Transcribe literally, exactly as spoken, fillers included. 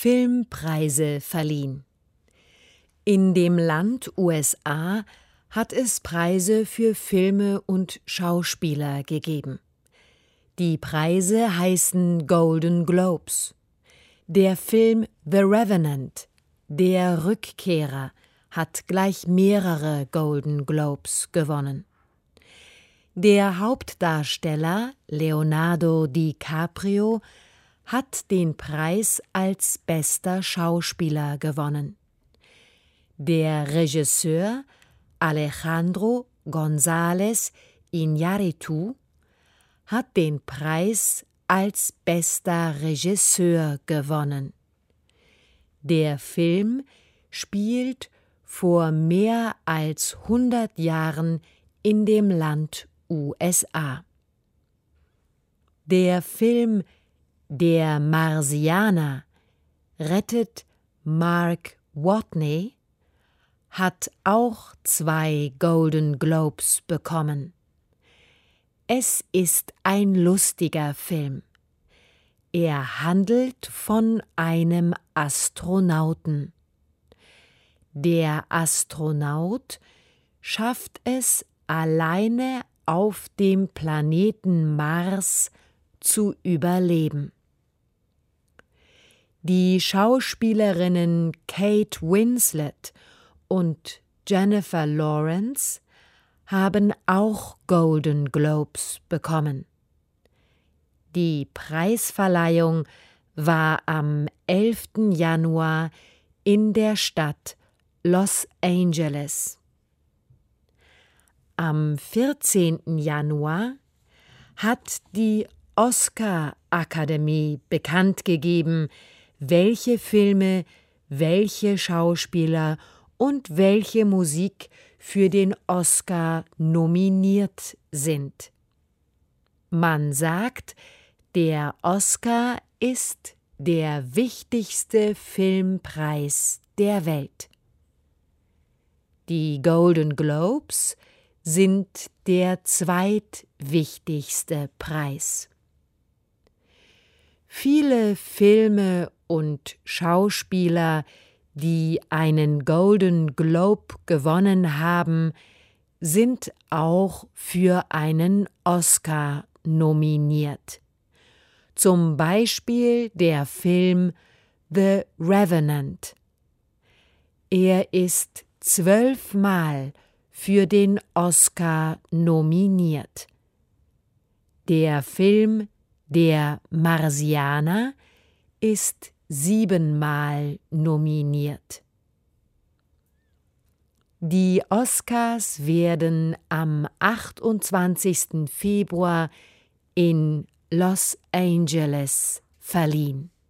Filmpreise verliehen. In dem Land U S A hat es Preise für Filme und Schauspieler gegeben. Die Preise heißen Golden Globes. Der Film The Revenant, Der Rückkehrer, hat gleich mehrere Golden Globes gewonnen. Der Hauptdarsteller Leonardo DiCaprio hat den Preis als bester Schauspieler gewonnen. Der Regisseur Alejandro González Iñárritu hat den Preis als bester Regisseur gewonnen. Der Film spielt vor mehr als hundert Jahren in dem Land U S A. Der Film Der Marsianer rettet Mark Watney hat auch zwei Golden Globes bekommen. Es ist ein lustiger Film. Er handelt von einem Astronauten. Der Astronaut schafft es alleine auf dem Planeten Mars zu überleben. Die Schauspielerinnen Kate Winslet und Jennifer Lawrence haben auch Golden Globes bekommen. Die Preisverleihung war am elften Januar in der Stadt Los Angeles. Am vierzehnten Januar hat die Oscar-Akademie bekannt gegeben, welche Filme, welche Schauspieler und welche Musik für den Oscar nominiert sind. Man sagt, der Oscar ist der wichtigste Filmpreis der Welt. Die Golden Globes sind der zweitwichtigste Preis. Viele Filme und Schauspieler, die einen Golden Globe gewonnen haben, sind auch für einen Oscar nominiert. Zum Beispiel der Film The Revenant. Er ist zwölfmal für den Oscar nominiert. Der Film Der Marsianer ist siebenmal nominiert. Die Oscars werden am achtundzwanzigsten Februar in Los Angeles verliehen.